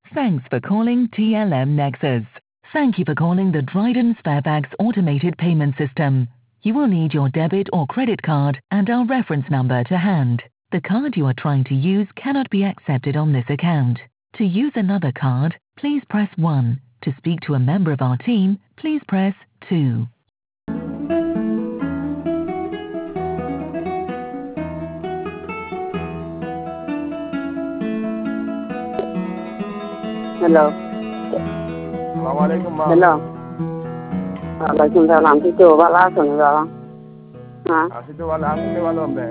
Thanks for calling TLM Nexus. Thank you for calling the Dryden Sparebags automated payment system. You will need your debit or credit card and our reference number to hand. The card you are trying to use cannot be accepted on this account. To use another card, please press 1. To speak to a member of our team, please press 2. Hello. Assalamualaikum, Bang. Hello. Waalaikumsalam. Itu wala asun baba. Asih tu wala ambe.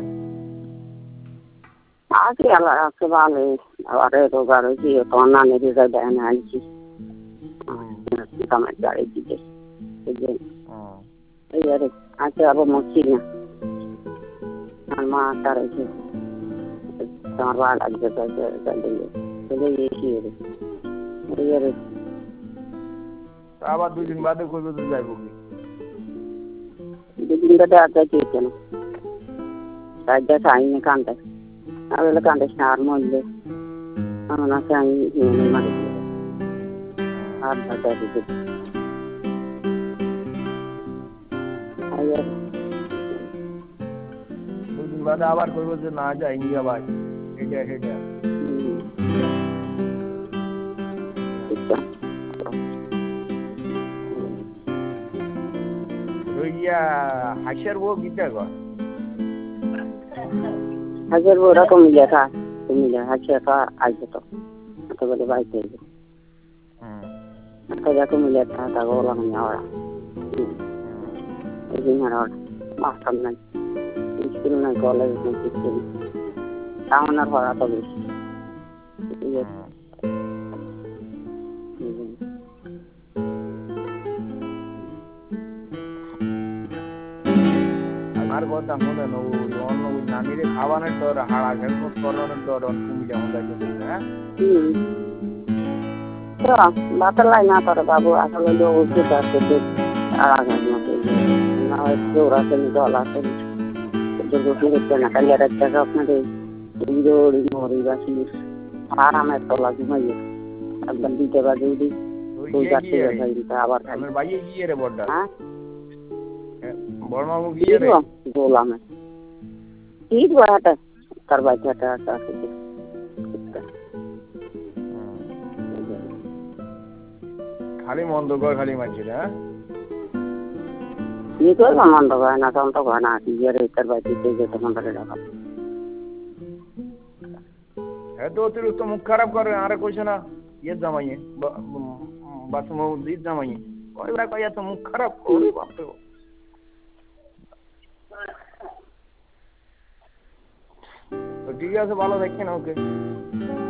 Asi ala akbale. Aware to garo ji to na ne di da na ji. Kama jare ji. Ji. Ayare ate abo mochina. Alma tare ji. Tarwal ajje ta de. Ele ye ji. Ayare আবার 2 দিন বাদে কইবে তো যাইবো কি দুদিন বাদে আটা কেন রাজা সাইনে কান্তে আবেলা কান্তে সার মইলে আমরা সাই নিয়ে মারি আর বাজা দিতে আয়ার 2 দিন বাদে আবার কইবো যে না যাই ইন্ডিয়া ভাই এটা হাসের বউ গীতা গো হাসের বউ রকম লেখা তুমি হাসের কা আইছে তো তো বলে বাইতে তো রকম লেখা তা গোলা না ahora এই না মাস্টার নাই স্কুল না কলেজ না কিছু টাউন আর হরা তো বেশি আর কথা মনে অন্য নানিরে খাওয়ানোর তোর হাড়া হেলমেট করানোর তোর কুমিটা হয়ে গেছে হ্যাঁ তো বাতালাই না তোর বাবু আসলে যে ওষুধ আছে আড়াগার মতো না জোড়াতে জল আছে দুর্গা না কালিয়ার একটা আপনাদের ইন্দোরি মরি বাসি আরামের তোলা ঘুমাইয়ে একদম 2টা বাজে উঠি ওই যাচ্ছে আবার আমার ভাইয়ে গিয়ে রে বড়টা হ্যাঁ বড়মামু গিয়ে রে গোলামে ঠিক বাটা তার বাচ্চাটা আছে খালি মন্দ কর খালি মানছি না কি করবো মন্দ করে না তখন তো হয় না কি তার বাচ্চাতে যেতে মন্দারে রাখা এত অতিরিক্ত মুখ খারাপ করে আরে কইছে না ইয়ে জামাইয়ে বাসমু দিত জামাইয়ে কয়বার কই এত মুখ খারাপ করে বাপরে ঠিক আছে ভালো দেখেন ওকে